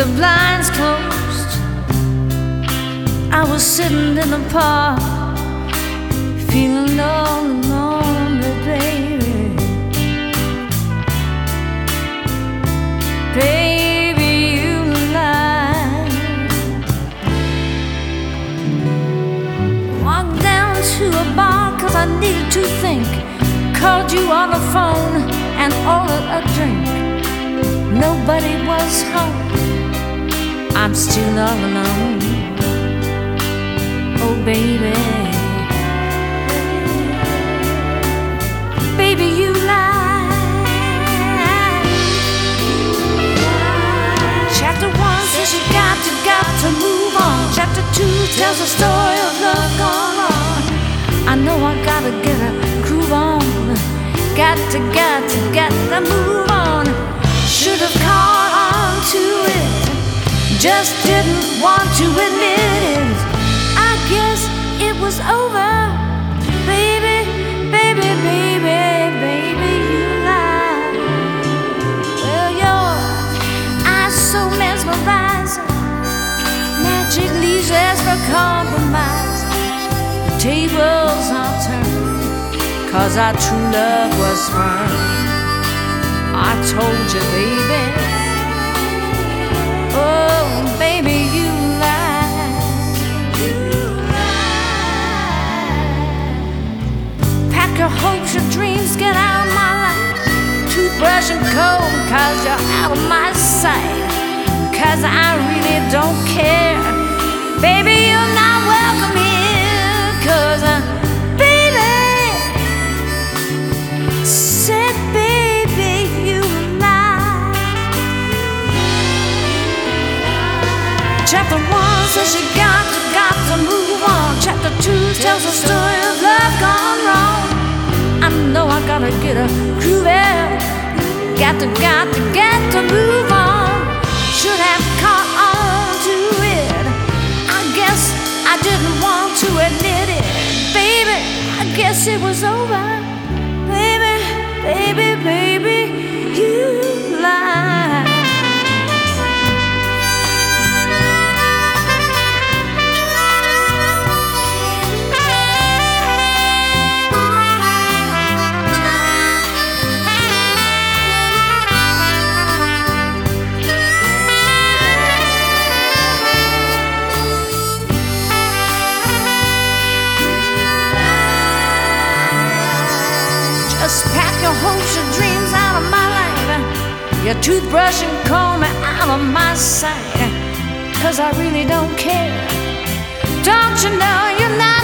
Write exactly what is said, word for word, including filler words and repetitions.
blinds closed, I was sitting in the park, feeling all lonely, baby. Baby, you lied. Walked down to a bar 'cause I needed to think. Called you on the phone and ordered a drink. Nobody was home, I'm still all alone. Oh baby, baby you lied. Chapter one says you got to, got to move on. Chapter two tells the story of love gone wrong. I know I gotta get a groove on. Got to, got to, got to move on. Should have caught on to it, just didn't want to admit it. I guess it was over. Baby, baby, baby, baby, you lied. Well, your eyes so mesmerizing, magic leaves us for compromise. The tables are turned, 'cause our true love was firm. I told you, baby. Oh, baby, you lied. You lied. Pack your hopes, your dreams, get out of my life. Toothbrush and comb, 'cause you're out of my sight. 'Cause I really don't care. Baby, you're not welcome here. 'Cause I Chapter one says you got to, got to move on. Chapter two tells the story of love gone wrong. I know I gotta get a groove out. Got to, got to, got to move on. Should have caught on to it. I guess I didn't want to admit it. Baby, I guess it was over. Baby, baby, baby, you lied. Just pack your hopes, your dreams out of my life. Your toothbrush and comb out of my sight. 'Cause I really don't care. Don't you know you're not